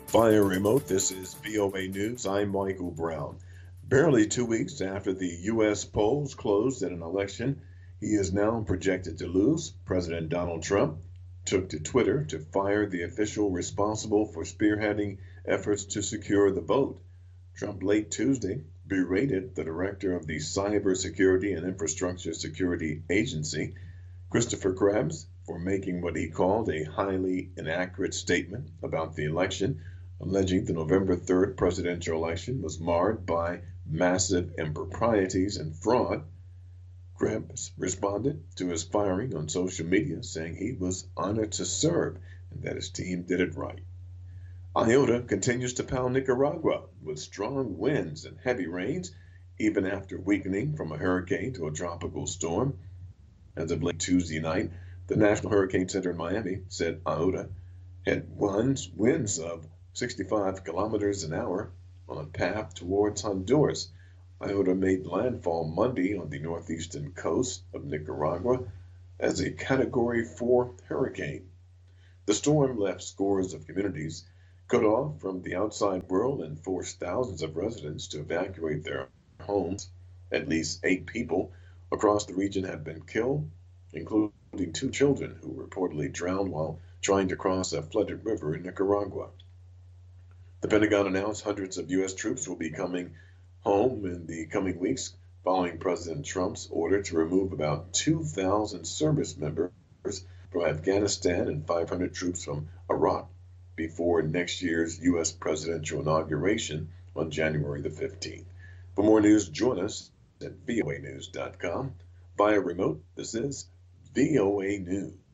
Via remote, this is VOA News. I'm Michael Brown. Barely 2 weeks after the U.S. polls closed in an election he is now projected to lose, President Donald Trump took to Twitter to fire the official responsible for spearheading efforts to secure the vote. Trump late Tuesday berated the director of the Cybersecurity and Infrastructure Security Agency, Christopher Krebs, for making what he called a highly inaccurate statement about the election, alleging the November 3rd presidential election was marred by massive improprieties and fraud. Krebs responded to his firing on social media, saying he was honored to serve and that his team did it right. Iota continues to pound Nicaragua with strong winds and heavy rains, even after weakening from a hurricane to a tropical storm. As of late Tuesday night, the National Hurricane Center in Miami said Iota had winds of 65 kilometers an hour on a path towards Honduras. Iota made landfall Monday on the northeastern coast of Nicaragua as a Category 4 hurricane. The storm left scores of communities cut off from the outside world and forced thousands of residents to evacuate their homes. At least 8 people across the region have been killed, including 2 children who reportedly drowned while trying to cross a flooded river in Nicaragua. The Pentagon announced hundreds of U.S. troops will be coming home in the coming weeks following President Trump's order to remove about 2,000 service members from Afghanistan and 500 troops from Iraq before next year's U.S. presidential inauguration on January the 15th. For more news, join us at voanews.com. Via remote, this is VOA News.